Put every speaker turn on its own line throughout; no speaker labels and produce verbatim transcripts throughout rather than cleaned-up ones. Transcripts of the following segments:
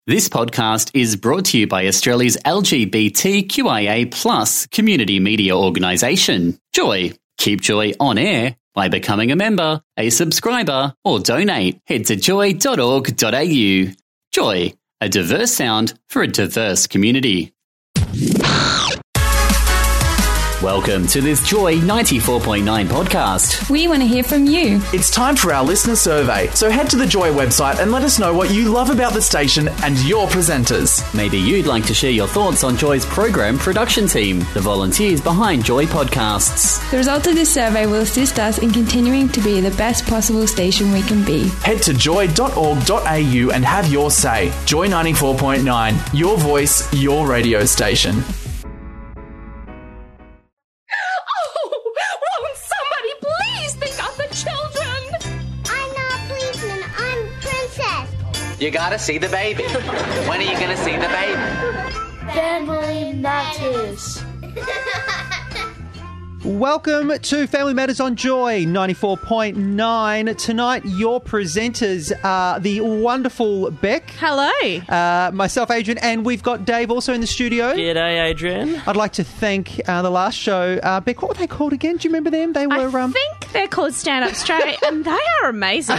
This podcast is brought to you by Australia's L G B T Q I A plus community media organisation, Joy. Keep Joy on air by becoming a member, a subscriber, or donate. Head to joy dot org dot a u. Joy, a diverse sound for a diverse community. Welcome to this Joy ninety-four point nine podcast.
We want to hear from you.
It's time for our listener survey, so head to the Joy website and let us know what you love about the station and your presenters.
Maybe you'd like to share your thoughts on Joy's program production team, the volunteers behind Joy Podcasts.
The result of this survey will assist us in continuing to be the best possible station we can be.
Head to joy dot org dot a u and have your say. Joy ninety-four point nine, your voice, your radio station.
You gotta see the baby. When are you gonna see the baby?
Family Matters.
Welcome to Family Matters on Joy ninety-four point nine. Tonight, your presenters are the wonderful Beck.
Hello.
Uh, myself, Adrian, and we've got Dave also in the studio.
G'day, Adrian.
I'd like to thank uh, the last show. Uh, Beck, what were they called again? Do you remember them? They were.
I
um...
think they're called Stand Up Straight, and they are amazing.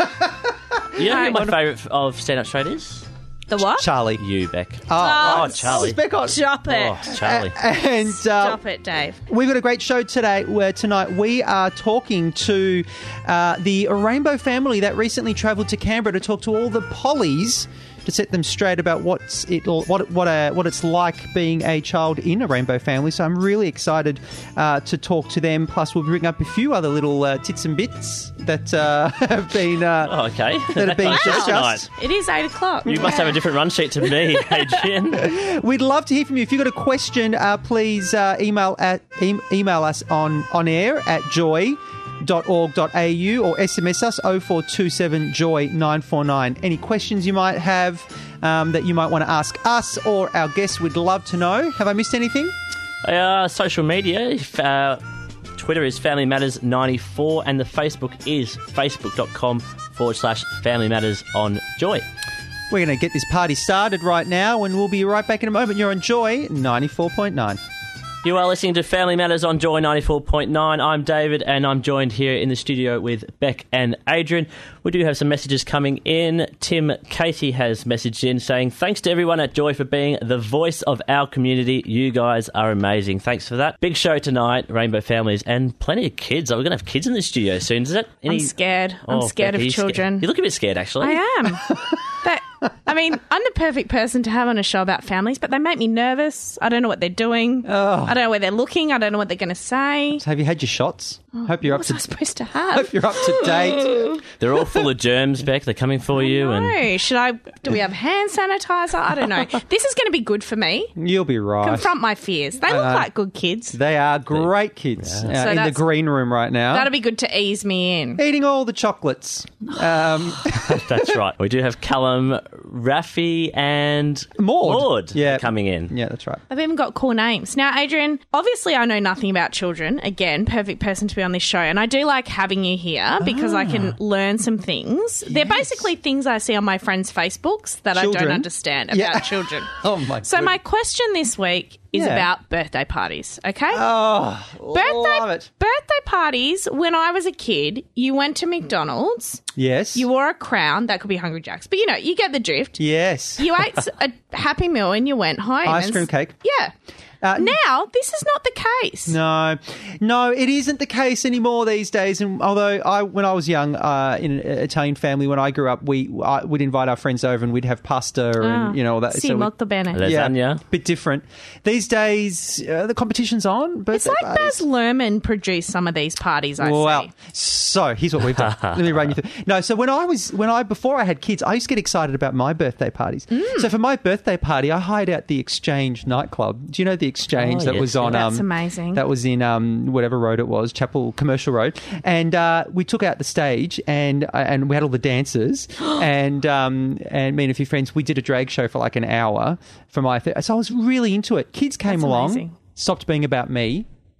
You know who my favourite of Stand Up Straight is?
The what?
Charlie.
You, Beck.
Oh,
Oh, Charlie.
Who's Beck on?
Stop it.
Oh, Charlie.
And uh,
Stop it, Dave.
we've got a great show today where tonight we are talking to uh, the Rainbow family that recently travelled to Canberra to talk to all the Pollies to set them straight about what's it what what a, what it's like being a child in a Rainbow family. So I'm really excited uh, to talk to them. Plus, we'll bring up a few other little uh, tits and bits that uh, have been uh,
Oh, okay.
that have been
Wow.
discussed.
It is eight o'clock.
You must have a different run sheet to me, Adrian.
We'd love to hear from you. If you've got a question, uh, please uh, email at e- email us on, on air at joy dot org dot a u or S M S us oh four two seven joy nine four nine. Any questions you might have um, that you might want to ask us or our guests, we'd love to know. Have I missed anything?
Uh, social media, if, uh, Twitter is Family Matters ninety-four and the Facebook is facebook.com forward slash Family Matters on Joy.
We're going to get this party started right now and we'll be right back in a moment. You're on Joy ninety-four point nine.
You are listening to Family Matters on Joy ninety-four point nine. I'm David and I'm joined here in the studio with Beck and Adrian. We do have some messages coming in. Tim Katie has messaged in saying, thanks to everyone at Joy for being the voice of our community. You guys are amazing. Thanks for that. Big show tonight, Rainbow Families, and plenty of kids. We're going to have kids in the studio soon, is it? Any...
I'm scared. I'm
Oh,
scared
Beck, are
of
you
children.
Scared? You look a bit scared, actually.
I am. But, I mean, I'm the perfect person to have on a show about families, but they make me nervous. I don't know what they're doing.
Oh.
I don't know where they're looking. I don't know what they're going to say.
So have you had your shots? Hope you're
What
up
was I
to
supposed to have?
hope you're up to date.
They're all full of germs, Beck. They're coming for you. and
No. Should I? Do we have hand sanitizer? I don't know. This is going to be good for me.
You'll be right.
Confront my fears. They look
know.
like good kids.
They are great kids uh,
So
in the
that's-
green room right now.
That'll be good to ease me in.
Eating all the chocolates. Um,
That's right. We do have Callum, Rafi, and
Maud.
Maud
Yeah.
coming in.
yeah, that's right.
They've even got cool names. Now, Adrian, obviously I know nothing about children. Again, perfect person to be on this show. And I do like having you here because I can learn some things. They're basically things I see on my friends' Facebooks that I
Children?
don't understand about
Yeah.
children.
Oh, my
So
goodness.
my question this week is
Yeah.
about birthday parties, okay?
Oh,
birthday,
love it.
birthday parties, when I was a kid, you went to McDonald's,
Yes.
you wore a crown, that could be Hungry Jack's, but you know, you get the drift.
Yes.
You ate a Happy Meal and you went home.
Ice
and
cream
s-
cake.
Yeah.
Uh,
Now, this is not the case.
No, no, it isn't the case anymore these days. And although I, when I was young, uh, in an Italian family, when I grew up, we I, we'd invite our friends over and we'd have pasta
Ah,
and you know all that.
Sì,
we-
molto bene.
Lasagna.
bit different. These days, uh, the competition's on.
It's
birthday
like
parties.
Baz Luhrmann produced some of these parties, I
Well,
see.
so here's what we've done. Let me run you through. No, so when I was when I before I had kids, I used to get excited about my birthday parties.
Mm.
So for my birthday party, I hired out the Exchange nightclub. Do you know the Exchange
Oh,
that
yes,
was on?
That's
um,
amazing.
That was in um, whatever road it was, Chapel Commercial Road, and uh, we took out the stage and uh, and we had all the dancers and um, and me and a few friends. We did a drag show for like an hour for my. Th- so I was really into it. Kids came
That's
along,
amazing.
stopped being about me.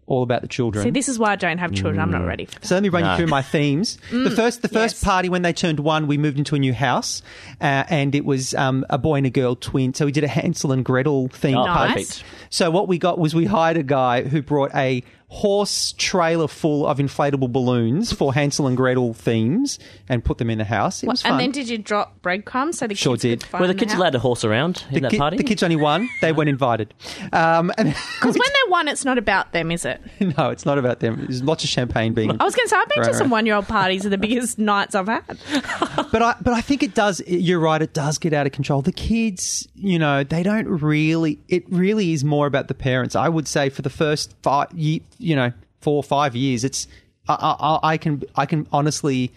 all about the children.
See, this is why I don't have children. I'm not ready for that.
So let me run
No.
you through my themes. the first, the first
yes.
party when they turned one, we moved into a new house, uh, and it was um, a boy and a girl twin. So we did a Hansel and Gretel theme
Oh,
party.
perfect.
So what we got was we hired a guy who brought a horse trailer full of inflatable balloons for Hansel and Gretel themes and put them in the house. It was fun.
And then did you drop breadcrumbs so the
Sure
kids
did.
could find
Were the kids
house?
allowed to horse around in
the,
that
ki-
party?
the kids only won. They weren't invited. Um, and
Because when they're one, it's not about them, is it?
no, it's not about them. There's lots of champagne being.
I was going to say, I've been
Right,
to some
right.
one-year-old parties are the biggest nights I've had.
But I, but I think it does. You're right. It does get out of control. The kids, you know, they don't really. It really is more about the parents. I would say for the first five, ye- you know, four or five years, it's. I, I, I can I can honestly,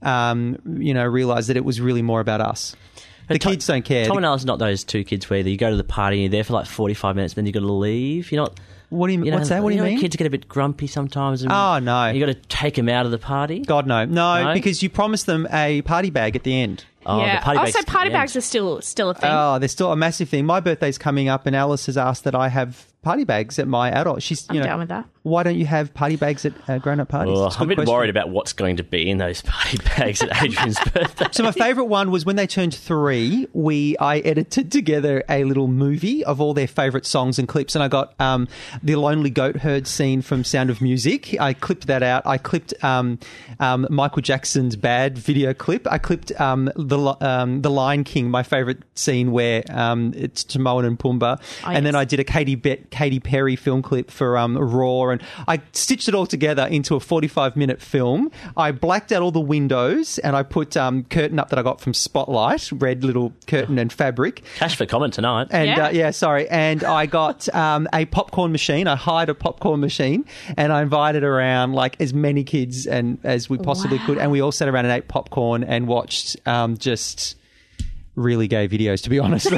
um, you know, realize that it was really more about us.
But
the
Tom-
kids don't care.
Tom
The-
and Alice are not those two kids where you go to the party and you're there for like forty-five minutes, then you've got to leave. You're not.
What do you-
know,
what's that? What do you
know,
mean?
Kids get a bit grumpy sometimes. And
Oh, no.
You got to take them out of the party.
God no, no,
No?
because you promised them a party bag at the end.
Oh,
yeah.
the party bags.
Also,
at the
party
end.
bags are still still a thing.
Oh, there's still a massive thing. My birthday's coming up, and Alice has asked that I have party bags at my adult. She's, you
I'm
know,
down with that.
Why don't you have party bags at uh, grown-up parties?
Oh,
It's
I'm a
good
bit
question.
worried about what's going to be in those party bags at Adrian's birthday.
So my favourite one was when they turned three. We I edited together a little movie of all their favourite songs and clips, and I got um, the Lonely Goat Herd scene from Sound of Music. I clipped that out. I clipped um, um, Michael Jackson's Bad video clip. I clipped um, the um, the Lion King, my favourite scene where um, it's Timon and Pumbaa,
Oh,
and then
yes.
I did a Katy Be- Katy Perry film clip for um, Raw, and I stitched it all together into a forty-five minute film. I blacked out all the windows, and I put um, curtain up that I got from Spotlight, red little curtain and fabric.
Cash for comment tonight.
And
Yeah.
uh, yeah, sorry. And I got um, a popcorn machine. I hired a popcorn machine, and I invited around like as many kids and as we possibly could. And we all sat around and ate popcorn and watched um, just really gay videos. To be honest,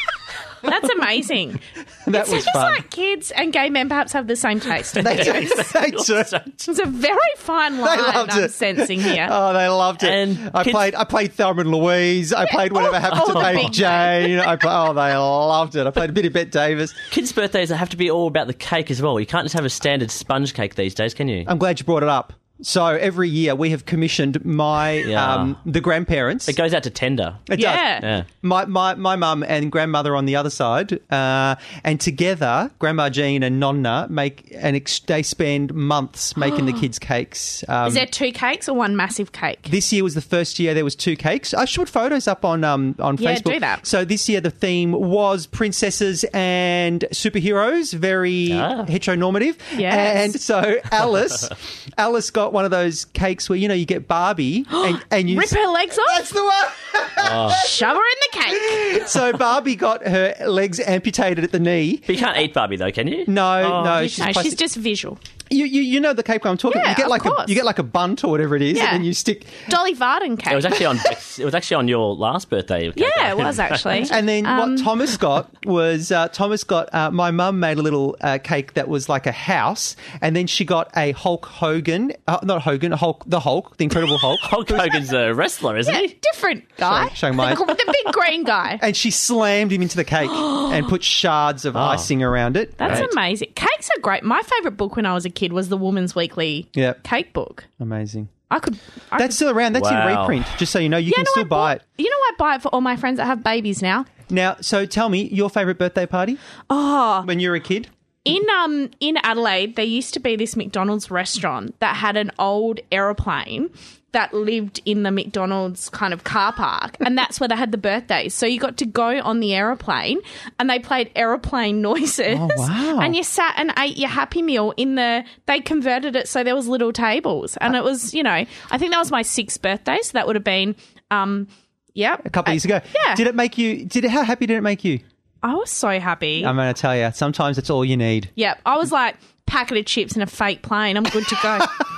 That's amazing.
that
It
was
seems
fun.
like kids and gay men perhaps have the same taste.
They do. They do.
It's a very fine line
loved
I'm
it.
sensing here.
Oh, they loved it.
And
I
kids-
played. I played Thelma and Louise. I played Whatever
Oh,
Happened to
oh,
Baby
big
Jane. I play, oh, they loved it. I played a bit of Bette Davis.
Kids' birthdays have to be all about the cake as well. You can't just have a standard sponge cake these days, can you?
I'm glad you brought it up. So every year we have commissioned my
Yeah.
um, the grandparents.
It goes out to tender.
It
Yeah.
does.
Yeah.
My my my mum and grandmother on the other side, uh, and together, Grandma Jean and Nonna make and ex- they spend months making the kids cakes. Um,
Is there two cakes or one massive cake?
This year was the first year there was two cakes. I should put photos up on um, on
Yeah,
Facebook.
do that.
So this year the theme was princesses and superheroes, very
Ah.
heteronormative.
Yes.
And so Alice, Alice got one of those cakes where you know you get Barbie and, and you
Rip her legs off,
That's the one.
shove her in the cake.
So Barbie got her legs amputated at the knee.
But you can't eat Barbie though, can you?
No,
Oh.
no,
No,
she's,
she's
plastic-
just visual.
you, you you know the cake I'm talking.
Yeah,
you get
of
like a
course.
you get like a bunt or whatever it is,
Yeah.
and then you stick.
Dolly Varden cake.
It was actually on. It was actually on your last birthday.
yeah, it was actually.
And then
Um,
what Thomas got was uh, Thomas got uh, my mum made a little uh, cake that was like a house, and then she got a Hulk Hogan, uh, not Hogan, Hulk, the Hulk, the Incredible Hulk,
Hulk Hogan's a wrestler, isn't
yeah,
he?
different guy.
Showing- showing my-
the, the big green guy.
and she slammed him into the cake and put shards of icing around it.
That's
Great.
amazing. Cakes are great. My favourite book when I was a kid was the Woman's Weekly
Yep.
cake book.
Amazing.
I could. I
That's
could,
still around. That's in
Wow.
reprint. Just so you know, you
Yeah,
can
no,
still
I
buy
bought-
it
You know, I buy it for all my friends that have babies now.
now. So tell me your favourite birthday party
Oh,
when you were a kid.
in um in Adelaide, there used to be this McDonald's restaurant that had an old aeroplane that lived in the McDonald's kind of car park, and that's where they had the birthdays. So you got to go on the aeroplane, and they played aeroplane noises.
Oh, wow.
And you sat and ate your Happy Meal in the. They converted it so there was little tables, and it was, you know, I think that was my sixth birthday, so that would have been, um, yeah,
A couple of years ago.
Yeah.
Did it make you? Did it? How happy did it make you?
I was so happy.
I'm going to tell you. Sometimes it's all you need.
Yep, I was like packet of chips and a fake plane. I'm good to go.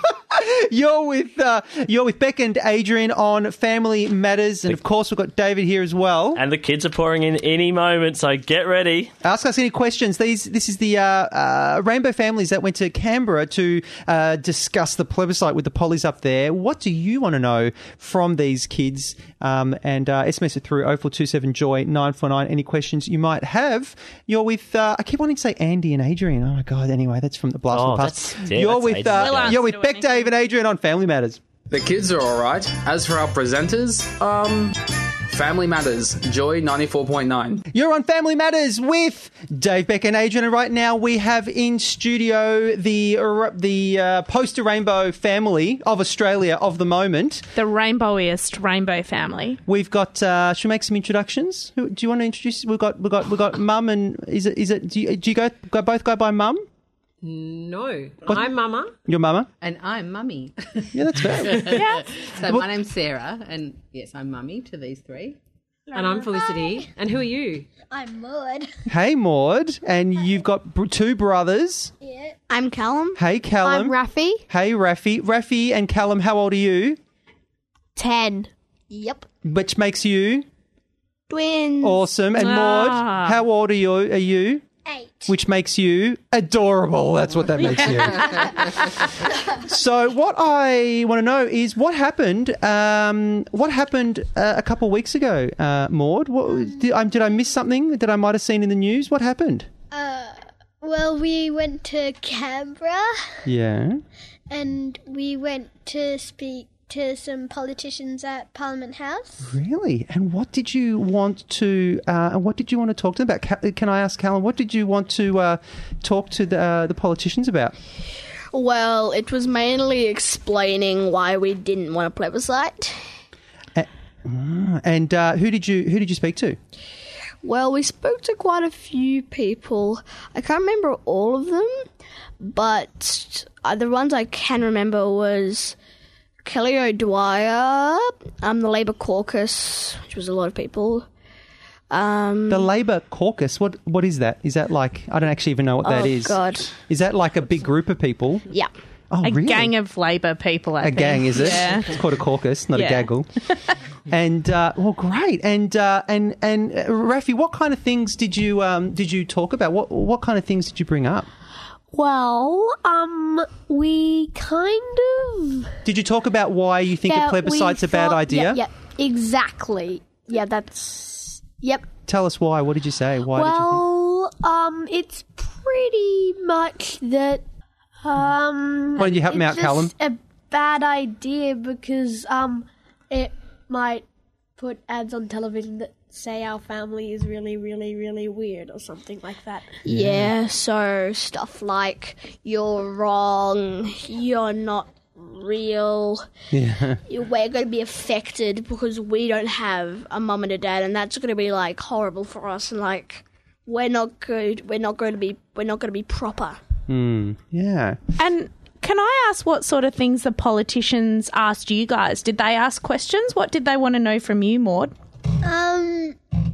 You're with uh, you're with Beck and Adrian on Family Matters, and of course we've got David here as well.
And the kids are pouring in any moment, so get ready.
Ask us any questions. These this is the uh, uh, Rainbow families that went to Canberra to uh, discuss the plebiscite with the pollies up there. What do you want to know from these kids? Um, and uh, S M S it through oh four two seven joy nine four nine. Any questions you might have? You're with uh, I keep wanting to say Andy and Adrian. Oh my god! Anyway, that's from the blast
Oh,
from the past.
that's- yeah,
you're
that's
with
ages
uh,
ago.
you're with
We'll
Beck,
answer to
Dave, and Adrian on Family Matters.
The kids are all right. As for our presenters, um, Family Matters, Joy ninety-four point nine.
You're on Family Matters with Dave, Beck, and Adrian, and right now we have in studio the the uh, poster rainbow family of Australia of the moment.
The rainbowiest rainbow family.
We've got. Uh, should we make some introductions? Who, do you want to introduce? We've got. We've got. We've got Mum and is it? Is it? Do you, do you go, go both go by Mum?
No, I'm Mama.
Your Mama?
And I'm Mummy.
Yeah, that's fair.
Yeah.
So my name's Sarah, and yes, I'm Mummy to these three. And I'm Felicity. And who are you?
I'm Maud.
Hey, Maud, and you've got br- two brothers.
Yeah. I'm Callum.
Hey, Callum.
I'm Rafi.
Hey, Rafi. Rafi and Callum, how old are you?
Ten. Yep.
Which makes you
Twins.
awesome. And Maud,
Ah.
how old are you? Are you?
Eight.
Which makes you adorable. That's what that makes you. So what I want to know is what happened. Um, what happened uh, a couple of weeks ago, uh, Maud? What, did, um, did I miss something that I might have seen in the news? What happened?
Uh, well, we went to Canberra
Yeah.
and we went to speak to some politicians at Parliament House.
Really? And what did you want to? Uh, what did you want to talk to them about? Ca- Can I ask, Callum? What did you want to uh, talk to the uh, the politicians about?
Well, it was mainly explaining why we didn't want a plebiscite.
And uh, who did you who did you speak to?
Well, we spoke to quite a few people. I can't remember all of them, but uh, the ones I can remember was Kelly O'Dwyer, um, the Labour caucus, which was a lot of people. Um,
The Labour caucus. What what is that? Is that like I don't actually even know what that
oh,
is.
God.
Is that like a big group of people?
Yeah.
Oh,
A
really?
gang of Labor people, I
a
think.
gang, is it?
Yeah.
It's called a caucus, not
Yeah.
a gaggle. And uh, well, great. And uh, and and uh, Rafi, what kind of things did you um, did you talk about? What what kind of things did you bring up?
Well, um, we kind of...
Did you talk about why you think
Yeah,
a plebiscite's
we
a bad
thought-
idea?
Yeah, yeah, exactly. Yeah, that's... Yep.
Tell us why. What did you say? Why did you
well, um, it's pretty much that, um...
Why don't you help me
it's
out, Callum?
just a bad idea because, um, it might put ads on television that say our family is really, really, really weird or something like that.
Yeah, so stuff like you're wrong, you're not real,
Yeah.
we're going to be affected because we don't have a mum and a dad, and that's going to be like horrible for us, and like we're not good, we're not going to be, we're not going to be proper.
Mm, yeah.
And can I ask what sort of things the politicians asked you guys? Did they ask questions? What did they want to know from you, Maud?
Um,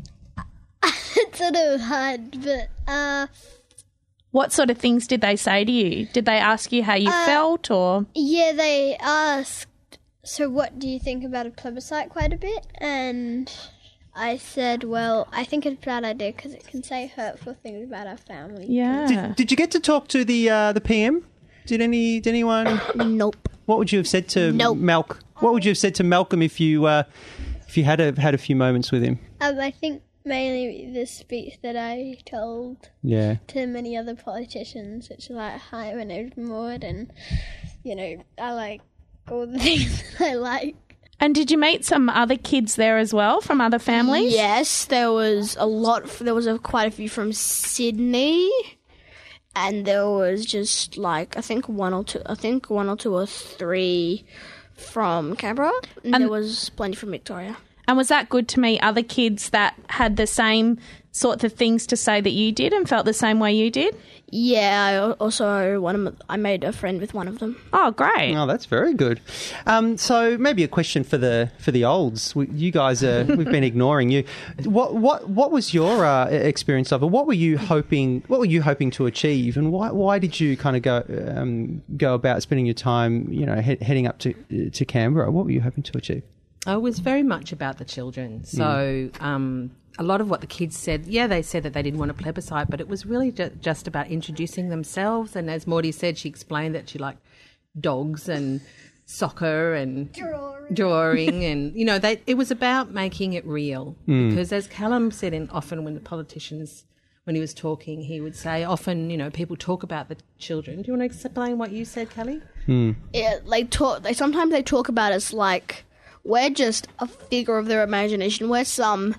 it's sort of hard, but, uh...
What sort of things did they say to you? Did they ask you how you
Uh,
felt or?
Yeah, they asked, so what do you think about a plebiscite quite a bit? And I said, well, I think it's a bad idea because it can say hurtful things about our family.
Yeah.
Did, did you get to talk to the uh, the P M? Did any did anyone?
Nope.
What would you have said to
Nope.
Malc? What would you have said to Malcolm if you uh, if you had a, had a few moments with him?
Um, I think mainly the speech that I told
Yeah.
to many other politicians, which is like, hi, my name's Maud, and, you know, I like all the things that I like.
And did you meet some other kids there as well from other families?
Yes, there was a lot, there was a, quite a few from Sydney, and there was just like, I think one or two, I think one or two or three from Canberra, and,
And-
there was plenty from Victoria.
And was that good to meet other kids that had the same sorts of things to say that you did and felt the same way you did?
Yeah, I al- also one of, I made a friend with one of them.
Oh, great.
Oh, that's very good. Um, so maybe a question for the for the olds. We, you guys are we've been ignoring you. What what what was your uh, experience of it? What were you hoping? What were you hoping to achieve? And why why did you kind of go um, go about spending your time, you know, he- heading up to to Canberra? What were you hoping to achieve?
I was very much about the children. So um, a lot of what the kids said, yeah, they said that they didn't want a plebiscite, but it was really ju- just about introducing themselves. And as Morty said, she explained that she liked dogs and soccer and
Drawing.
drawing and, you know, they, it was about making it real.
Mm.
Because as Callum said, in, often when the politicians, when he was talking, he would say, often, you know, people talk about the children. Do you want to explain what you said, Kelly?
Mm.
Yeah, they talk. They sometimes they talk about us like we're just a figure of their imagination. We're some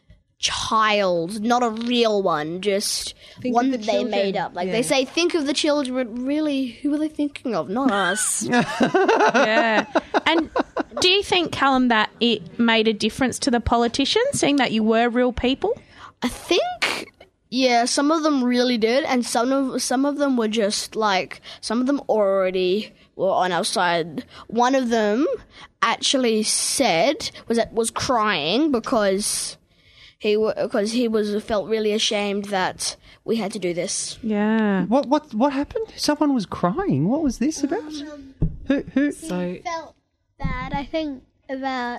child, not a real one, just
Think
one
of the
that they
children.
made up. Like
Yeah.
they say, think of the children, but really, who are they thinking of? Not us.
Yeah. And do you think, Callum, that it made a difference to the politicians, seeing that you were real people?
I think, yeah, some of them really did, and some of some of them were just like some of them already were on our side. One of them actually said was that was crying because he because he was felt really ashamed that we had to do this.
Yeah.
What what what happened? Someone was crying. What was this about? Who who?
So
Felt bad, I think, about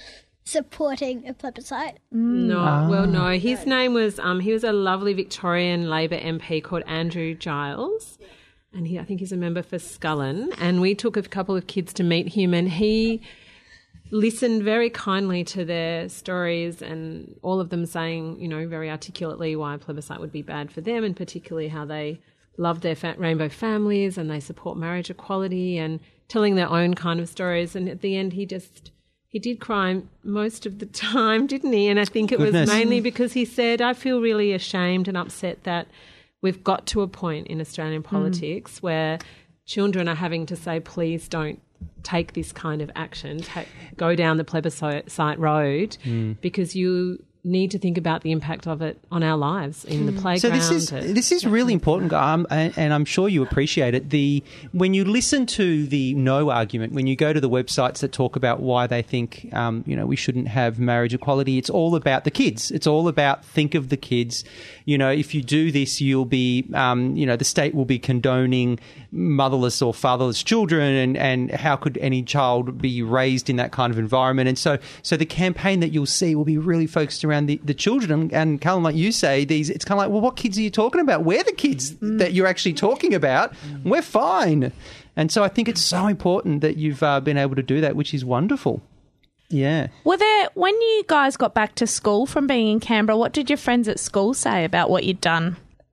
supporting a plebiscite.
No,
Ah.
well, no. His name was um, he was a lovely Victorian Labor M P called Andrew Giles, and he I think he's a member for Scullin. And we took a couple of kids to meet him, and he listened very kindly to their stories, and all of them saying, you know, very articulately why a plebiscite would be bad for them, and particularly how they love their fa- rainbow families and they support marriage equality, and telling their own kind of stories. And at the end, he just. He did cry most of the time, didn't he? And I think it
Goodness.
was mainly because he said, I feel really ashamed and upset that we've got to a point in Australian politics where children are having to say, please don't take this kind of action, ta- go down the plebiscite road, because you need to think about the impact of it on our lives in the playground.
So this is
and-
this is really important, um, and, and I'm sure you appreciate it. The when you listen to the no argument, when you go to the websites that talk about why they think um, you know we shouldn't have marriage equality, it's all about the kids. It's all about think of the kids. You know, if you do this, you'll be um, you know the state will be condoning motherless or fatherless children, and, and how could any child be raised in that kind of environment? And so so the campaign that you'll see will be really focused around the, the children. And, and Callum, like you say, these it's kind of like, well, what kids are you talking about? We're the kids that you're actually talking about. We're fine. And so I think it's so important that you've uh, been able to do that, which is wonderful. Yeah.
Were there, when you guys got back to school from being in Canberra, what did your friends at school say about what you'd done?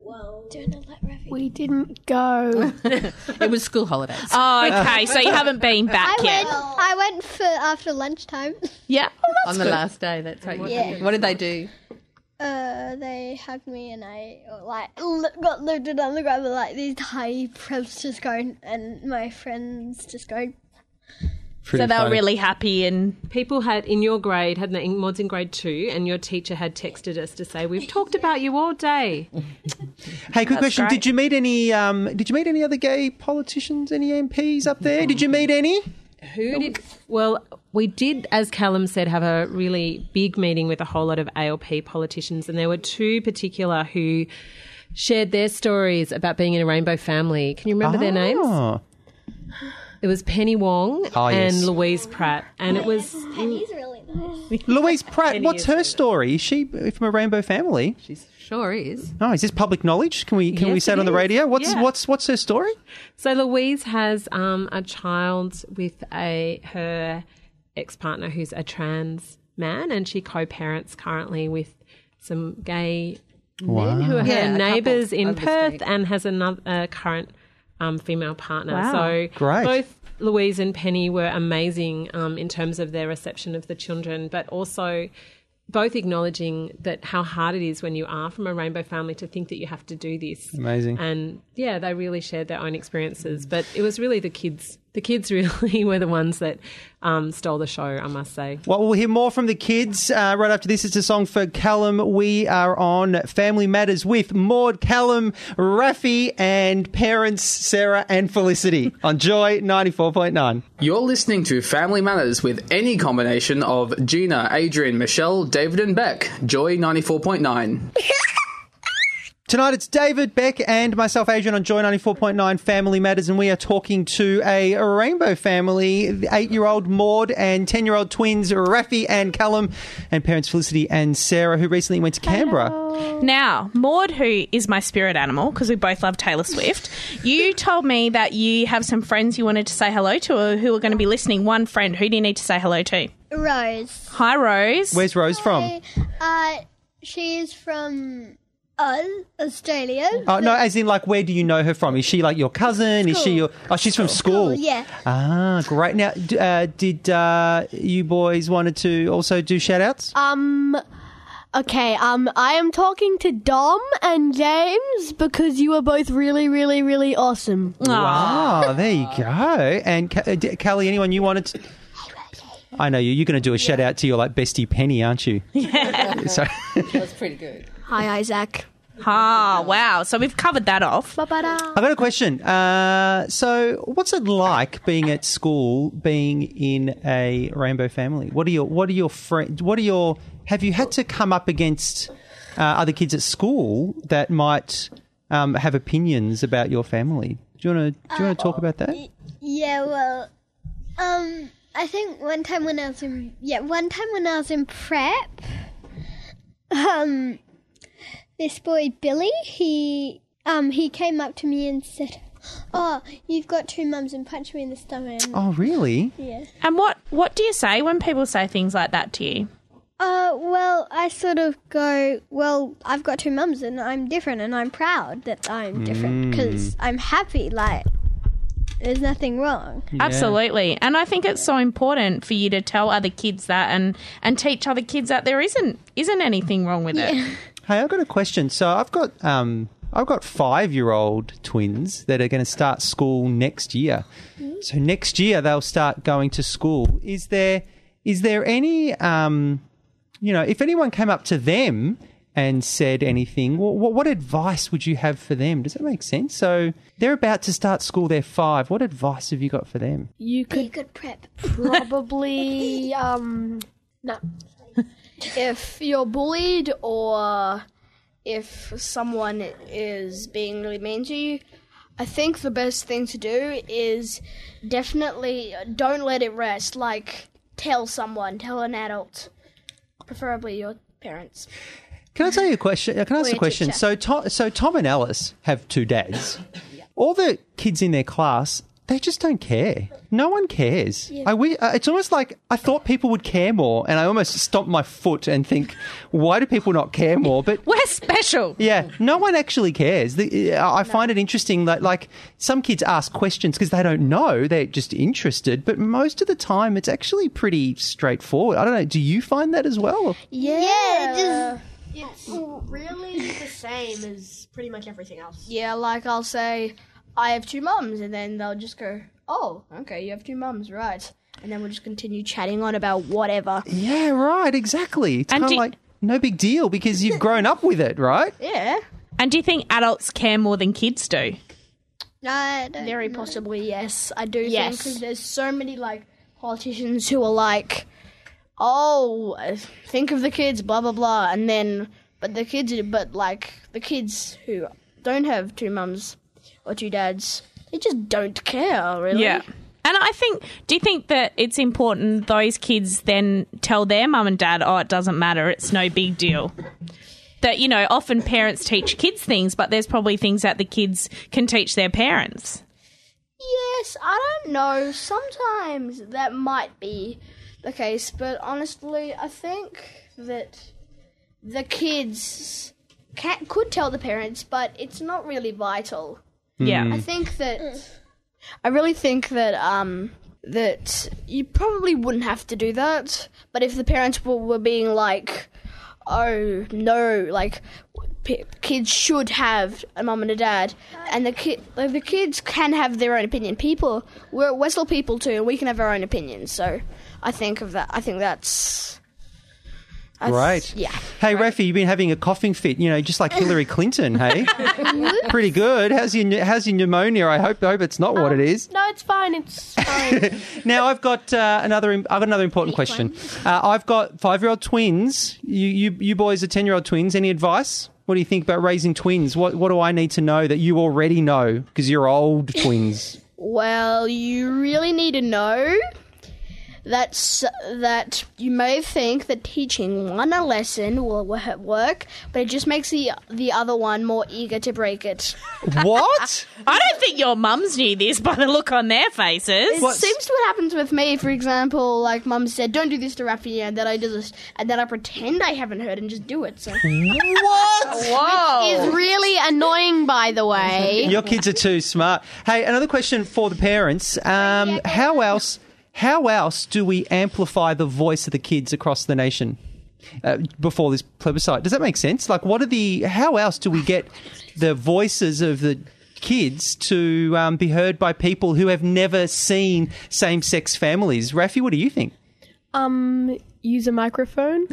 We didn't go.
it was school holidays.
Oh, okay. So you haven't been back
I
yet.
went. I went for after lunchtime.
Yeah. Oh, that's
On the
good.
last day, that's right.
Yeah.
What did they do?
Uh, they hugged me and I like l- got lifted on the ground with like these tiny preps just going, and my friends just going.
Pretty
So they were
funny.
really happy, and
People had, in your grade, had the Maud's in grade two, and your teacher had texted us to say, we've talked about you all day.
Hey, quick
That's
question.
great.
Did you meet any um, did you meet any other gay politicians, any M Ps up there? Did you meet any?
Who did? Well, we did, as Callum said, have a really big meeting with a whole lot of A L P politicians, and there were two particular who shared their stories about being in a rainbow family. Can you remember their names?
Oh.
It was Penny Wong
Oh,
and
yes.
Louise Pratt, and it was
Penny's really nice.
Louise Pratt,
Penny
what's
is
her
really
story? Is she from a rainbow family?
She sure is.
Oh, is this public knowledge? Can we can we
Yes,
say it
it
on the
is.
radio? What's
Yeah.
what's what's her story?
So Louise has um, a child with a her ex-partner who's a trans man, and she co-parents currently with some gay men who are her
Yeah, a couple
neighbours in
over the
Perth,
street.
and has another uh, current um, female partner.
Wow.
So
Great.
both Louise and Penny were amazing um, in terms of their reception of the children, but also both acknowledging that how hard it is when you are from a rainbow family to think that you have to do this.
Amazing.
And yeah, they really shared their own experiences, but it was really the kids the kids really were the ones that um, stole the show, I must say.
Well, we'll hear more from the kids uh, right after this. It's a song for Callum. We are on Family Matters with Maud, Callum, Rafi, and parents Sarah and Felicity on Joy ninety-four point nine.
You're listening to Family Matters with any combination of Gina, Adrian, Michelle, David and Beck. Joy ninety-four point nine.
Tonight it's David, Beck and myself, Adrian, on Joy ninety-four point nine Family Matters, and we are talking to a rainbow family, the eight-year-old Maud and ten-year-old twins Rafi and Callum, and parents Felicity and Sarah, who recently went to Canberra.
Hello. Now, Maud, who is my spirit animal, because we both love Taylor Swift, you told me that you have some friends you wanted to say hello to or who are going to be listening. One friend. Who do you need to say hello to?
Rose.
Hi, Rose.
Where's Rose from?
Hi. Uh, she's from... Uh, Australia.
Oh, no, as in, like, where do you know her from? Is she, like, your cousin? Is she your... Oh, she's from school.
School, yeah.
Ah, great. Now, d- uh, did uh, you boys wanted to also do shout-outs?
Um, okay, um, I am talking to Dom and James because you are both really, really, really awesome.
Wow, there you go. And, Ca- uh, d- Callie, anyone you wanted to... I know you. You're going to do a shout-out to your, like, bestie Penny, aren't you?
Yeah.
So...
That's pretty good.
Hi, Isaac.
Ah, wow. So we've covered that off.
Ba-ba-da.
I've got a question. Uh, so, what's it like being at school, being in a rainbow family? What are your What are your friends? What are your? Have you had to come up against uh, other kids at school that might um, have opinions about your family? Do you want to Do you want to talk about that?
Yeah, well, um, I think one time when I was in yeah one time when I was in prep, um, this boy Billy he um he came up to me and said, "Oh, you've got two mums," and punched me in the stomach.
Oh, really?
Yeah.
And what, what do you say when people say things like that to you?
Uh, well, I sort of go, well, I've got two mums and I'm different and I'm proud that I'm different because I'm happy, like, there's nothing wrong.
Absolutely. And I think it's so important for you to tell other kids that and, and teach other kids that there isn't isn't anything wrong with it.
Hey, I've got a question. So, I've got um, I've got five-year-old twins that are going to start school next year. So next year they'll start going to school. Is there is there any um, you know, if anyone came up to them and said anything, what, what advice would you have for them? Does that make sense? So they're about to start school, they're five. What advice have you got for them?
You could
Be a good prep.
probably, um, no. If you're bullied or if someone is being really mean to you, I think the best thing to do is definitely don't let it rest. Like, tell someone, tell an adult, preferably your parents.
Can I tell you a question? Can I ask
Or
a
your
question?
teacher.
So, Tom, so Tom and Alice have two dads. All the kids in their class, they just don't care. No one cares. I we, uh, it's almost like I thought people would care more, and I almost stomp my foot and think, why do people not care more? But
We're special.
yeah, no one actually cares. The, uh, I find it interesting that, like, some kids ask questions because they don't know; they're just interested. But most of the time, it's actually pretty straightforward. I don't know. Do you find that as well?
Yeah,
Yeah,
it's really the same as pretty much everything else. Yeah, like I'll say, I have two mums, and then they'll just go, oh, okay, you have two mums, right. And then we'll just continue chatting on about whatever.
Yeah, right. Exactly. It's
And
kind of
do-
like no big deal because you've grown up with it, right?
Yeah.
And do you think adults care more than kids do?
I don't
Very
know.
possibly, yes. I do
Yes.
think because there's so many, like, politicians who are like, oh, think of the kids, blah, blah, blah. And then, but the kids, but, like, the kids who don't have two mums or two dads, they just don't care, really.
Yeah. And I think, do you think that it's important those kids then tell their mum and dad, oh, it doesn't matter, it's no big deal? That, you know, often parents teach kids things, but there's probably things that the kids can teach their parents.
Yes, I don't know. Sometimes that might be the case, but honestly, I think that the kids can, could tell the parents, but it's not really vital.
Yeah.
I think that I really think that um that you probably wouldn't have to do that, but if the parents were, were being like, oh no, like p- kids should have a mum and a dad, and the ki- like, the kids can have their own opinion. People, we're, we're still people too, and we can have our own opinions. So I think of that. I think that's. that's
Right.
Yeah.
Hey, Rafi, you've been having a coughing fit, you know, just like Hillary Clinton, hey? Pretty good. How's your how's your pneumonia? I hope hope it's not what it is.
No, it's fine. It's fine.
Now I've got uh, another. I've got another important question. Uh, I've got five-year-old twins. You you you boys are ten-year-old twins. Any advice? What do you think about raising twins? What what do I need to know that you already know because you're old twins?
Well, you really need to know that's that you may think that teaching one a lesson will wo- work, but it just makes the the other one more eager to break it.
What?
I don't think your mums knew this by the look on their faces.
It seems to what happens with me. For example, like Mum said, "Don't do this to Rafi," and then I do this, and then I pretend I haven't heard and just do it. So
what?
Whoa! Is really annoying, by the way.
Your kids are too smart. Hey, another question for the parents. Um, how else? How else do we amplify the voice of the kids across the nation uh, before this plebiscite? Does that make sense? Like, what are the? How else do we get the voices of the kids to um, be heard by people who have never seen same-sex families? Rafi, what do you think?
Um, use a microphone.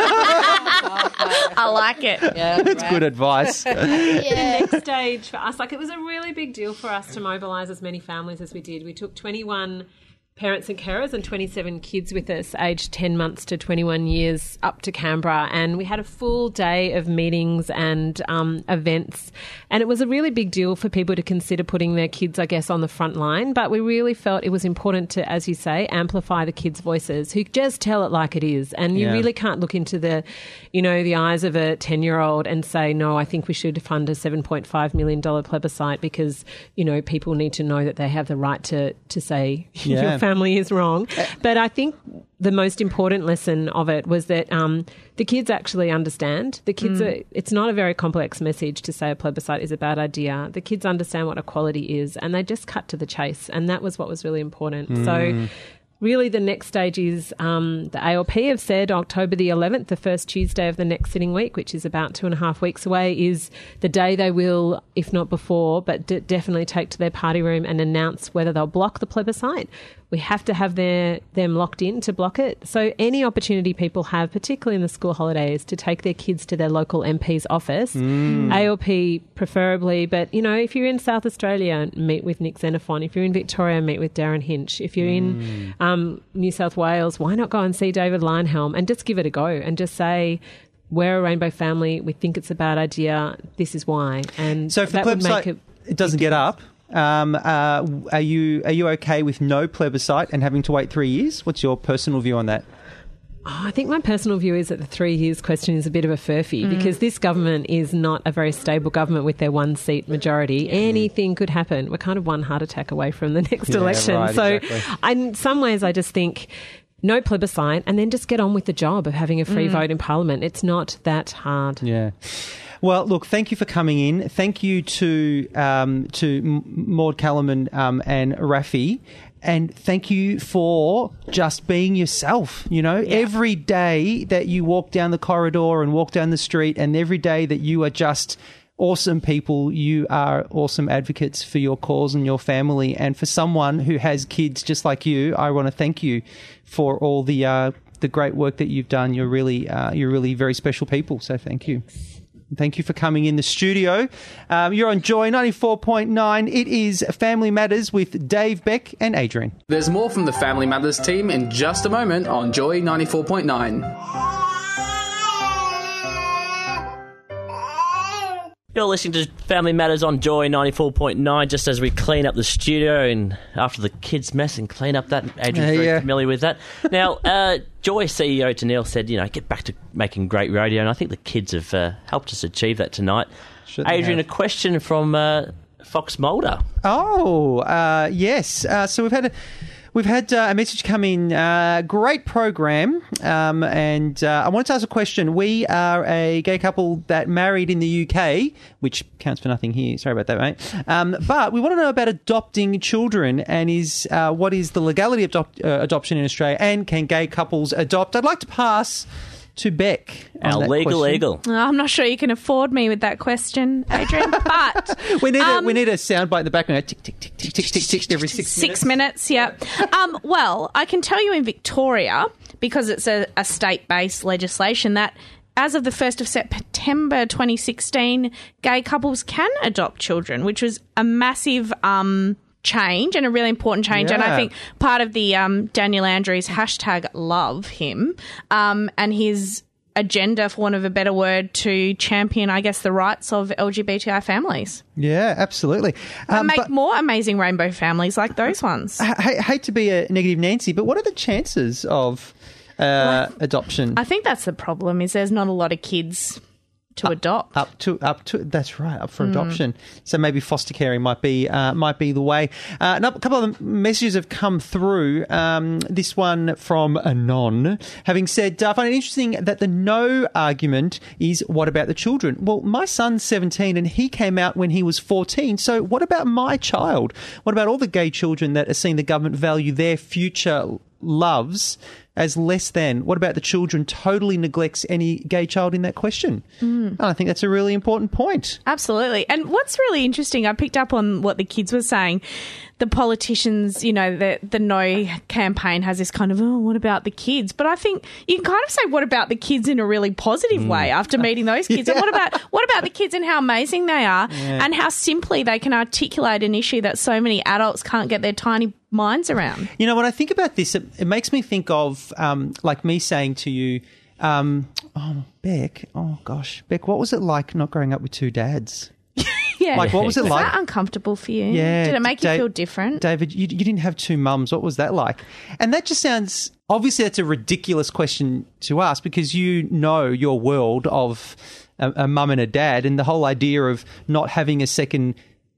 I like it.
Yeah,
That's good advice.
The next stage for us, like it was a really big deal for us to mobilise as many families as we did. We took twenty-one parents and carers and twenty-seven kids with us aged ten months to twenty-one years up to Canberra, and we had a full day of meetings and um, events, and it was a really big deal for people to consider putting their kids, I guess, on the front line. But we really felt it was important to, as you say, amplify the kids' voices who just tell it like it is, and you
Yeah.
really can't look into the, you know, the eyes of a ten-year-old and say, no, I think we should fund a seven point five million dollars plebiscite because, you know, people need to know that they have the right to, to say
Yeah.
your family is wrong. But I think the most important lesson of it was that um, the kids actually understand. The kids
Mm.
are, it's not a very complex message to say a plebiscite is a bad idea. The kids understand what equality is and they just cut to the chase. And that was what was really important.
Mm.
So really the next stage is um, the A L P have said October the eleventh, the first Tuesday of the next sitting week, which is about two and a half weeks away, is the day they will, if not before, but d- definitely take to their party room and announce whether they'll block the plebiscite. We have to have their, them locked in to block it. So any opportunity people have, particularly in the school holidays, to take their kids to their local M P's office,
Mm.
A L P preferably, but, you know, if you're in South Australia, meet with Nick Xenophon. If you're in Victoria, meet with Darren Hinch. If you're in um, New South Wales, why not go and see David Linehelm and just give it a go and just say, we're a rainbow family, we think it's a bad idea, this is why. And
So if the
that would
plebiscite
make it
it doesn't get up, um, uh, are you are you okay with no plebiscite and having to wait three years? What's your personal view on that?
Oh, I think my personal view is that the three years question is a bit of a furphy
Mm.
because this government is not a very stable government with their one seat majority. Anything could happen. We're kind of one heart attack away from the next
Yeah,
election.
right,
so
exactly.
I, in some ways, I just think no plebiscite and then just get on with the job of having a free
Mm.
vote in Parliament. It's not that hard.
Yeah. Well, look, thank you for coming in. Thank you to um, to M- Maud Callum um, and Rafi. And thank you for just being yourself. You know, every day that you walk down the corridor and walk down the street, and every day that you are just awesome people, you are awesome advocates for your cause and your family. And for someone who has kids just like you, I want to thank you for all the uh, the great work that you've done. You're really uh, you're really very special people. So thank you. Thank you for coming in the studio. Um, you're on Joy ninety-four point nine. It is Family Matters with Dave, Beck and Adrian.
There's more from the Family Matters team in just a moment on Joy ninety-four point nine.
You're listening to Family Matters on Joy ninety-four point nine, just as we clean up the studio and after the kids' mess and clean up that. Adrian's
Uh,
very
yeah.
familiar with that. Now, uh, Joy C E O Tanil said, you know, get back to making great radio, and I think the kids have uh, helped us achieve that tonight.
Sure they
Adrian,
have.
a question from uh, Fox Mulder.
Oh, uh, yes. Uh, so we've had a, we've had uh, a message come in. Uh, great program. Um, and uh, I wanted to ask a question. We are a gay couple that married in the U K, which counts for nothing here. Sorry about that, mate. Um, but we want to know about adopting children and is uh, what is the legality of adopt, uh, adoption in Australia, and can gay couples adopt? I'd like to pass to Beck. on
Our
that
legal
question.
eagle.
Oh, I'm not sure you can afford me with that question, Adrian, but
We need
um,
a, we need a soundbite in the background. Tick, tick, tick, tick, tick, tick, tick, every six,
six
minutes.
minutes. Yeah. Um, well, I can tell you in Victoria, because it's a, a state-based legislation, that as of the first of September twenty sixteen, gay couples can adopt children, which was a massive um, change and a really important change. And I
Yeah.
think part of the um, Daniel Andrews hashtag love him um, and his agenda, for want of a better word, to champion, I guess, the rights of L G B T I families.
Yeah, absolutely.
and
Um,
make
but
more amazing rainbow families like those ones.
I, I hate to be a negative Nancy, but what are the chances of uh, adoption?
I think that's the problem, is there's not a lot of kids to adopt.
Up to up to that's right, up for
Mm.
adoption. So maybe foster caring might be uh, might be the way. Uh, a couple of messages have come through. Um, this one from Anon, having said, uh, I find it interesting that the no argument is what about the children? Well, my son's seventeen and he came out when he was fourteen. So what about my child? What about all the gay children that are seeing the government value their future loves as less than? What about the children totally neglects any gay child in that question?
Mm.
And I think that's a really important point.
Absolutely. And what's really interesting, I picked up on what the kids were saying. The politicians, you know, the the No campaign has this kind of, oh, what about the kids? But I think you can kind of say, what about the kids in a really positive
Mm.
way after meeting those kids? And what about what about the kids and how amazing they are
Yeah.
and how simply they can articulate an issue that so many adults can't get their tiny minds around?
You know, when I think about this, it, it makes me think of um, like me saying to you, um, oh, Beck, oh gosh, Beck, what was it like not growing up with two dads?
Yeah.
Like, what was it like?
that uncomfortable for you?
Yeah.
Did it make
Da-
you feel different?
David, you, you didn't have two mums. What was that like? And that just sounds, obviously that's a ridiculous question to ask because you know your world of a, a mum and a dad, and the whole idea of not having a second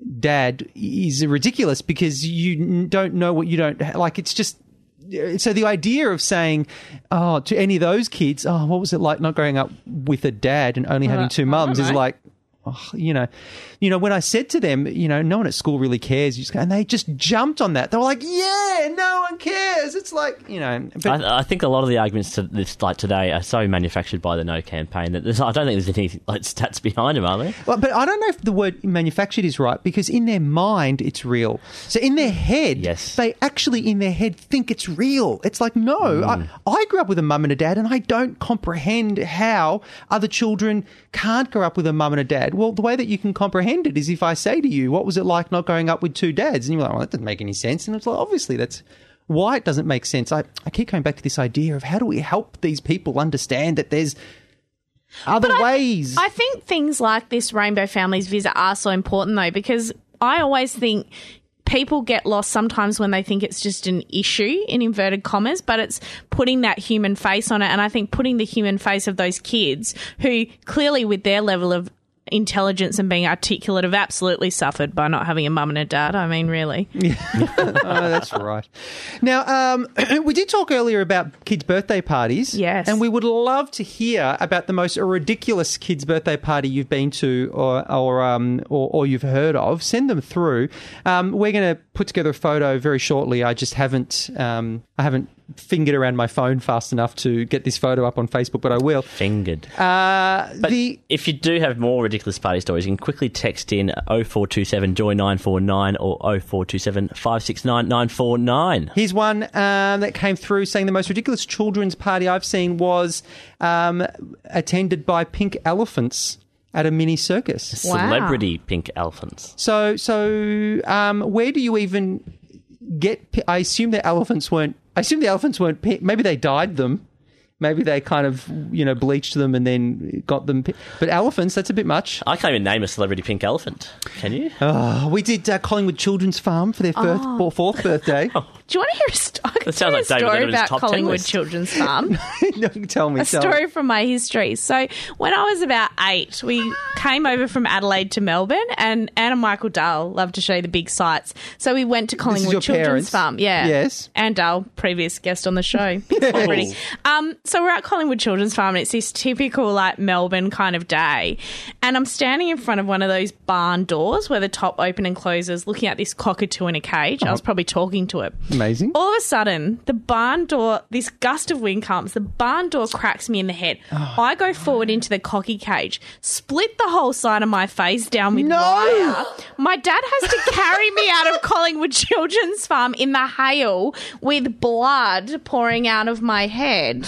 dad is ridiculous because you n- don't know what you don't, like it's just, so the idea of saying, oh, to any of those kids, oh, what was it like not growing up with a dad and only having
Uh,
two
I
mums
don't
is
know.
like, oh, you know, you know, when I said to them, you know, no one at school really cares, you just go, and they just jumped on that. They were like, yeah, no one cares. It's like, you know, but
I, I think a lot of the arguments to this, like today, are so manufactured by the No campaign that there's, I don't think there's any like stats behind them, are there?
Well, but I don't know if the word manufactured is right because in their mind it's real. So in their head,
yes.
they actually in their head think it's real. It's like, no,
Mm.
I, I grew up with a mum and a dad and I don't comprehend how other children can't grow up with a mum and a dad. Well, the way that you can comprehend it is if I say to you, what was it like not growing up with two dads? And you're like, well, that doesn't make any sense. And it's like, obviously that's why it doesn't make sense. I, I keep going back to this idea of how do we help these people understand that there's other
But I-
ways.
I think things like this Rainbow Families Visit are so important, though, because I always think people get lost sometimes when they think it's just an issue, in inverted commas, but it's putting that human face on it. And I think putting the human face of those kids who clearly with their level of intelligence and being articulate have absolutely suffered by not having a mum and a dad. I mean, really.
Oh, that's right. Now, um, we did talk earlier about kids' birthday parties.
Yes.
And we would love to hear about the most ridiculous kids' birthday party you've been to or or um, or, or you've heard of. Send them through. Um, we're going to put together a photo very shortly. I just haven't um, I haven't fingered around my phone fast enough to get this photo up on Facebook, but I will.
Fingered.
Uh,
But
the
if you do have more ridiculous party stories, you can quickly text in oh four two seven joy nine four nine or oh four two seven five six nine nine four nine.
Here's one um, that came through saying the most ridiculous children's party I've seen was um, attended by pink elephants at a mini circus.
Wow.
Celebrity pink elephants.
So, so um, where do you even get? pi- I assume the elephants weren't. I assume the elephants weren't. pi- Maybe they dyed them. Maybe they kind of, you know, bleached them and then got them. pi- But elephants, that's a bit much.
I can't even name a celebrity pink elephant. Can you?
Oh, we did uh, Collingwood Children's Farm for their first,
Oh.
fourth birthday.
Do you want to hear a, sto- I can
That sounds
tell you
like
a
David
story
Letterman's
about
top ten
Collingwood
list.
Children's Farm?
No, tell me.
A
tell
story
me.
from my history. So when I was about eight, we came over from Adelaide to Melbourne, and Anne and Michael Dahl love to show you the big sights. So we went to Collingwood
your
Children's
parents?
Farm. Yeah.
Yes.
Anne Dahl, previous guest on the show. Big celebrity. Um, so we're at Collingwood Children's Farm, and it's this typical like Melbourne kind of day. And I'm standing in front of one of those barn doors where the top open and closes, looking at this cockatoo in a cage. I was probably talking to it.
Amazing.
All of a sudden, the barn door, this gust of wind comes, the barn door cracks me in the head.
Oh,
I go forward into the cocky cage, split the whole side of my face down with
No!
wire. My dad has to carry me out of Collingwood Children's Farm in the hail with blood pouring out of my head.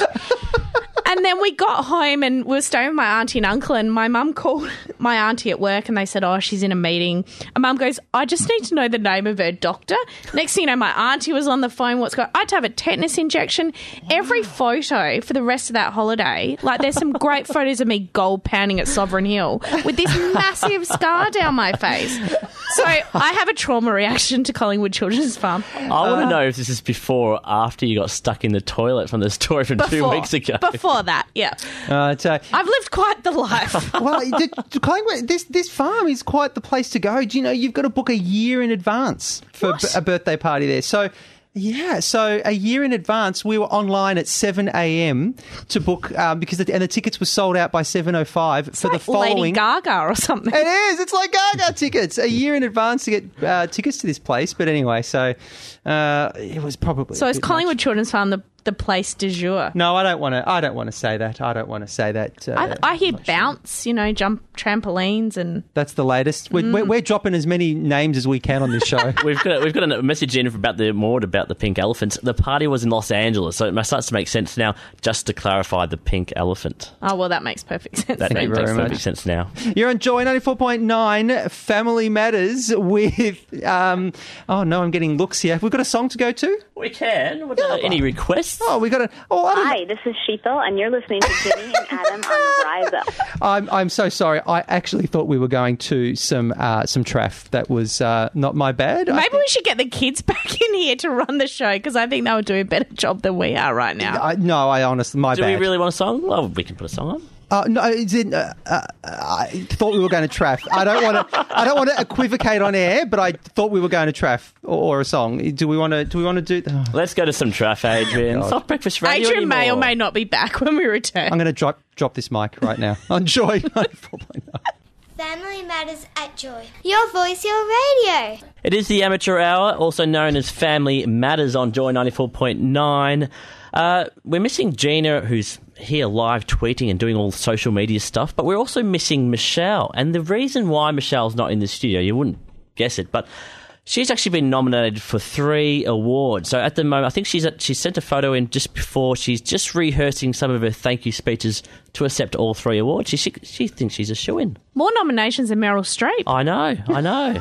And then we got home and we were staying with my auntie and uncle, and my mum called my auntie at work and they said, oh, she's in a meeting. And mum goes, I just need to know the name of her doctor. Next thing you know, my auntie was on the phone. What's going on? I had to have a tetanus injection. Wow. Every photo for the rest of that holiday, like there's some great photos of me gold pounding at Sovereign Hill with this massive scar down my face. So I have a trauma reaction to Collingwood Children's Farm.
I want to know if this is before or after you got stuck in the toilet from the story from
Before.
two weeks ago.
Before that, yeah.
Uh, so,
I've lived quite the life.
well, the, the Collingwood, this this farm is quite the place to go. Do you know you've got to book a year in advance for
What?
a birthday party there? So. Yeah, so a year in advance, we were online at seven a.m. to book um, because the, and the tickets were sold out by seven oh five
It's
for
like
the following.
Lady Gaga or something.
It is. It's like Gaga tickets. A year in advance to get uh, tickets to this place. But anyway, so uh, it was probably.
So
a
is
bit
Collingwood
much.
Children's Farm the, the place du jour?
No, I don't want to. I don't want to say that. I don't want to say that. Uh,
I, I hear bounce, you know, jump trampolines and...
That's the latest. We're,
Mm.
we're, we're dropping as many names as we can on this show.
We've got we've got a message in about the more about the pink elephants. The party was in Los Angeles, so it starts to make sense now. Just to clarify, the pink elephant.
Oh, well, that makes perfect sense.
That
Thank you
makes
very
perfect
much.
sense now.
You're on Joy ninety-four point nine Family Matters with. Um, oh no, I'm getting looks here. We've got a song to go to.
We can. What, uh, any requests?
Oh, we got a. Oh, I don't
Hi, this is Sheetal, and you're listening to Jimmy and Adam on Rise Up.
I'm I'm so sorry. I actually thought we were going to some uh, some traff. That was uh, not my bad. I
Maybe we should get the kids back in here to run the show because I think they would do a better job than we are right now.
I, no, I honestly, my
Do
bad.
we really want a song? Well, we can put a song on.
Uh, no, it's in, uh, uh, I thought we were going to traff. I don't want to. I don't want to equivocate on air, but I thought we were going to traff or, or a song. Do we want to? Do we want to do? Oh.
Let's go to some traff, Adrian.
God.
Soft breakfast radio.
Adrian may or
anymore.
may not be back when we return.
I'm going to drop drop this mic right now on Joy ninety-four point nine.
Family Matters at Joy. Your voice, your radio.
It is the Amateur Hour, also known as Family Matters on Joy ninety-four point nine. Uh, we're missing Gina, who's here live tweeting and doing all the social media stuff, but we're also missing Michelle. And the reason why Michelle's not in the studio, you wouldn't guess it, but she's actually been nominated for three awards. So at the moment, I think she's at, she sent a photo in just before. She's just rehearsing some of her thank you speeches to accept all three awards. She she, she thinks she's a shoo-in.
More nominations than Meryl Streep.
I know, I know.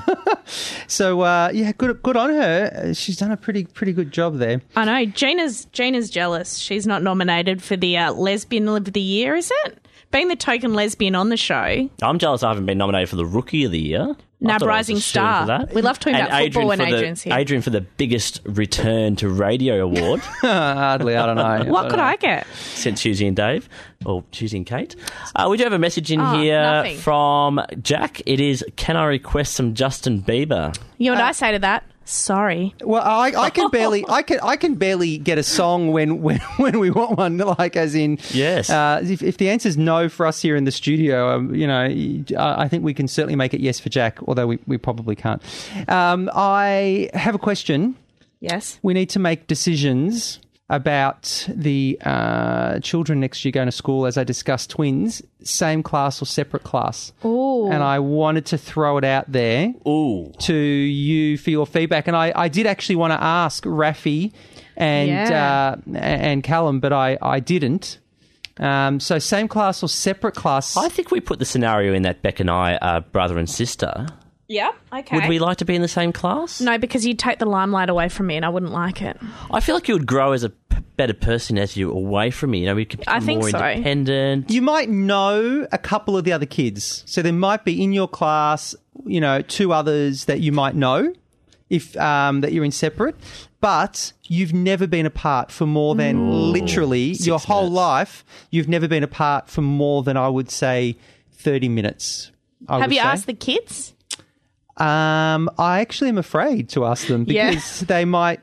So uh, yeah, good good on her. Uh, She's done a pretty pretty good job there.
I know. Gina's Gina's jealous. She's not nominated for the uh, Lesbian of the Year, is it? Being the token lesbian on the show.
I'm jealous I haven't been nominated for the Rookie of the Year.
Nab
I thought I was
Rising
a shoo-in
Star.
for that.
We love talking
And
about football when
for the-
Adrian's here.
Adrian for the biggest return to radio award.
Hardly, I don't know.
What could I get?
Since Susie and Dave, or Susie and Kate. Uh, we do have a message in
Oh,
here
nothing.
from Jack. It is, can I request some Justin Bieber?
You know what I say to that? Sorry.
Well, I, I can barely, I can, I can barely get a song when, when, when we want one. Like, as in,
yes.
Uh, if, if the answer's no for us here in the studio, um, you know, I I think we can certainly make it yes for Jack. Although we, we probably can't. Um, I have a question.
Yes.
We need to make decisions about the uh, children next year going to school, as I discussed, twins, same class or separate class.
Ooh.
And I wanted to throw it out there
Ooh.
to you for your feedback. And I, I did actually want to ask Rafi and
Yeah.
uh, and Callum, but I, I didn't. Um, so same class or separate class?
I think we put the scenario in that Beck and I are brother and sister.
Yeah, okay.
Would we like to be in the same class?
No, because you'd take the limelight away from me and I wouldn't like it.
I feel like you would grow as a p- better person as you're away from me. You know, we could become
I think
more
so.
independent.
You might know a couple of the other kids. So there might be in your class, you know, two others that you might know if um, that you're in separate. But you've never been apart for more than
Ooh.
literally
Six
your whole
minutes.
life. You've never been apart for more than, I would say, thirty minutes. I
Have
would
you
say.
asked the kids?
Um, I actually am afraid to ask them
Yeah.
because they might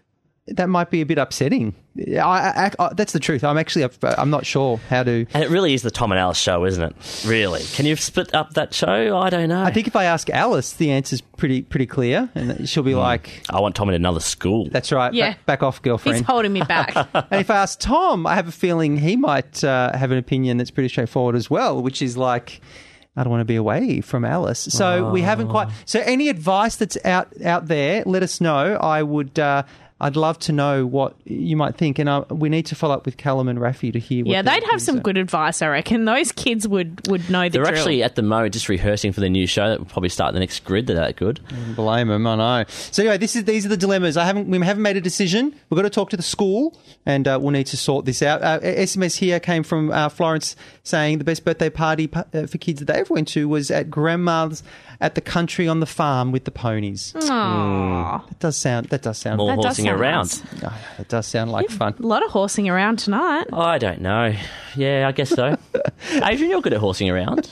that might be a bit upsetting. I, I, I, that's the truth. I'm actually, I'm not sure how to.
And it really is the Tom and Alice show, isn't it? Really? Can you split up that show? I don't know.
I think if I ask Alice, the answer's pretty pretty clear, and she'll be mm. like,
"I want Tom in another school."
That's right.
Yeah.
Back, back off, girlfriend.
He's holding me back.
And if I ask Tom, I have a feeling he might uh, have an opinion that's pretty straightforward as well, which is like, I don't want to be away from Alice. So
oh.
we haven't quite. So any advice that's out out there, let us know. I would. Uh, I'd love to know what you might think, and uh, we need to follow up with Callum and Rafi to hear. What
yeah, they'd have some good advice, I reckon. Those kids would, would know the
They're
drill.
actually at the moment just rehearsing for their new show that will probably start the next grid. They're that good.
Blame them, I know. So anyway, this is these are the dilemmas. I haven't we haven't made a decision. We've got to talk to the school, and uh, we'll need to sort this out. Uh, S M S here came from uh, Florence saying the best birthday party uh, for kids that they ever went to was at grandma's at the country on the farm with the ponies.
Aww.
That does sound. That does sound.
More
that
horsing
sound
around.
Nice.
Oh, it does sound like fun.
A lot of horsing around tonight.
I don't know. Yeah, I guess so. Adrian, you're good at horsing around.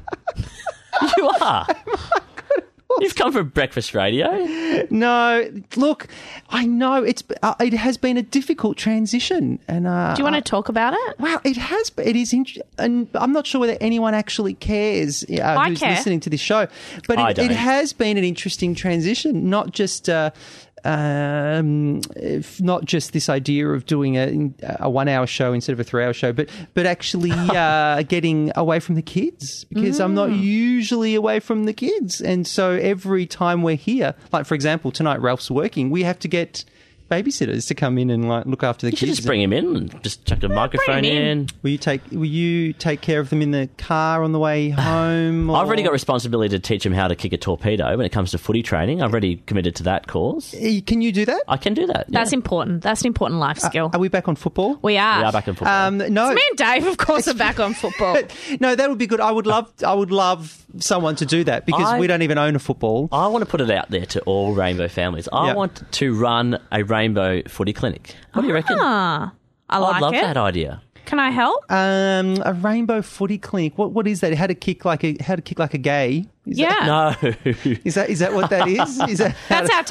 You are. You've come from breakfast radio.
No, look, I know it's uh, it has been a difficult transition, and uh,
do you want to talk about it?
Wow, it has. It is, int- and I'm not sure whether anyone actually cares uh,
I
who's
care.
listening to this show, but
I
it,
don't.
it has been an interesting transition. Not just. Uh, Um, if not just this idea of doing a, a one-hour show instead of a three-hour show, but but actually uh, getting away from the kids, because mm. I'm not usually away from the kids, and so every time we're here, like for example tonight, Ralph's working, we have to get babysitters to come in and like look after the
you
kids.
You just bring him in and just chuck a microphone in.
in. Will you take Will you take care of them in the car on the way home? Or?
I've already got responsibility to teach him how to kick a torpedo when it comes to footy training. I've already committed to that course.
Can you do that?
I can do that.
That's
yeah.
important. That's an important life skill.
Uh, are we back on football?
We are.
We are back on football.
Um, no,
it's me and Dave, of course, are back on football.
No, that would be good. I would love. I would love someone to do that because
I,
we don't even own a football.
I want to put it out there to all rainbow families. I
yep.
want to run a rainbow footy clinic. What do you reckon?
Ah, I like
I'd love
it.
that idea.
Can I help?
Um, a rainbow footy clinic. What what is that? How to kick like a how to kick like a gay? Is
yeah.
That, no.
Is that is that what that is? Is that
That's our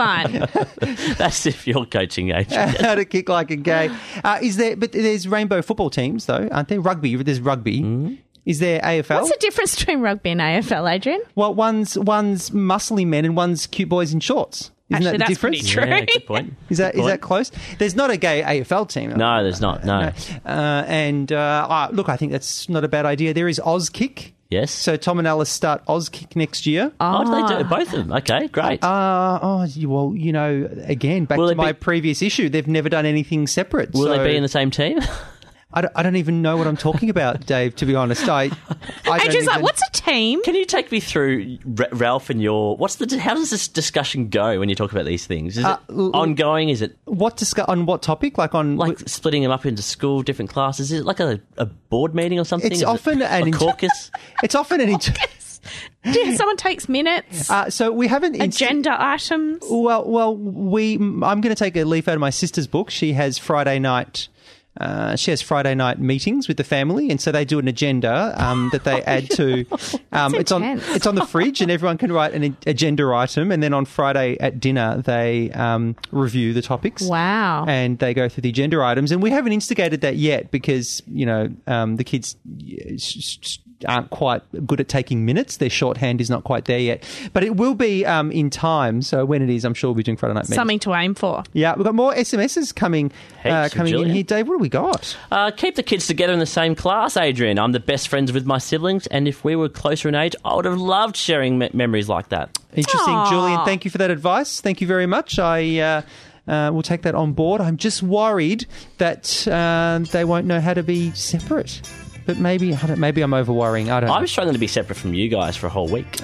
tagline.
That's if you're coaching age.
How to kick like a gay. Uh, is there? But there's rainbow football teams though, aren't there? Rugby. There's rugby. Mm-hmm. Is there A F L?
What's the difference between rugby and A F L, Adrian?
Well, one's one's muscly men and one's cute boys in shorts. Isn't
Actually,
that the
that's
difference?
pretty true.
Yeah, good point.
Is that
good
is
point.
that close? There's not a gay A F L team.
No, there's not. No.
no. Uh, and uh, uh, look, I think that's not a bad idea. There is Auskick.
Yes.
So Tom and Alice start Auskick next year.
Oh, oh they do both of them. Okay, great.
Uh, oh, well, you know, again, back
Will
to my
be-
previous issue. They've never done anything separate.
Will
so
they be in the same team?
I don't, I don't even know what I'm talking about, Dave, to be honest. I, I
Adrian's
even...
like, what's a team?
Can you take me through R- Ralph and your... What's the? How does this discussion go when you talk about these things? Is
Uh,
it ongoing? Is it...
What discuss on what topic? Like on...
Like splitting them up into school, different classes? Is it like a, a board meeting or something?
It's
Is
often
it
an...
a
inter-
caucus?
It's often an... Inter-
Yeah, someone takes minutes.
Uh, so we haven't...
Agenda items.
Well, well, we... I'm going to take a leaf out of my sister's book. She has Friday night... Uh, she has Friday night meetings with the family, and so they do an agenda um, that they add to. Um, it's on it's on the fridge, and everyone can write an agenda item. And then on Friday at dinner, they um, review the topics.
Wow!
And they go through the agenda items. And we haven't instigated that yet because you know um, the kids aren't quite good at taking minutes. Their shorthand is not quite there yet, but it will be um, in time. So when it is, I'm sure we'll be doing Friday night meetings.
Something to aim for.
Yeah, we've got more S M Ses coming uh, coming in here. Dave, what do we got?
Uh, keep the kids together in the same class, Adrian. I'm the best friends with my siblings, and if we were closer in age, I would have loved sharing me- memories like that.
Interesting,
Aww.
Julian. Thank you for that advice. Thank you very much. I uh, uh, will take that on board. I'm just worried that uh, they won't know how to be separate. But maybe I don't, maybe I'm over worrying. I don't know.
I was struggling to be separate from you guys for a whole week.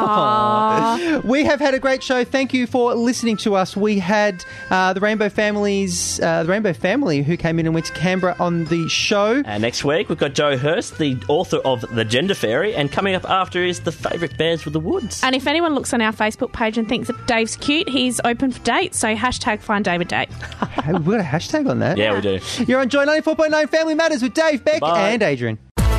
Aww.
We have had a great show. Thank you for listening to us. We had uh, the Rainbow Families, uh, the Rainbow Family, who came in and went to Canberra on the show.
And next week we've got Joe Hurst, the author of The Gender Fairy, and coming up after is The Favourite Bears with the Woods.
And if anyone looks on our Facebook page and thinks that Dave's cute, he's open for dates. So hashtag find Dave a date.
Hey, we've got a hashtag on that.
Yeah, we do.
You're on Joy ninety-four point nine Family Matters with Dave, Beck,
Bye.
and Adrian.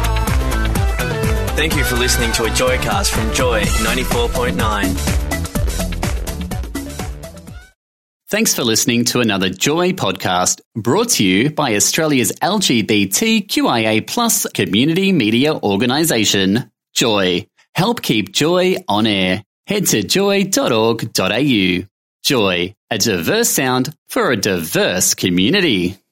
Thank you for listening to a Joycast from Joy ninety-four point nine.
Thanks for listening to another Joy podcast brought to you by Australia's L G B T Q I A plus community media organisation, Joy. Help keep Joy on air. Head to joy dot org dot a u. Joy, a diverse sound for a diverse community.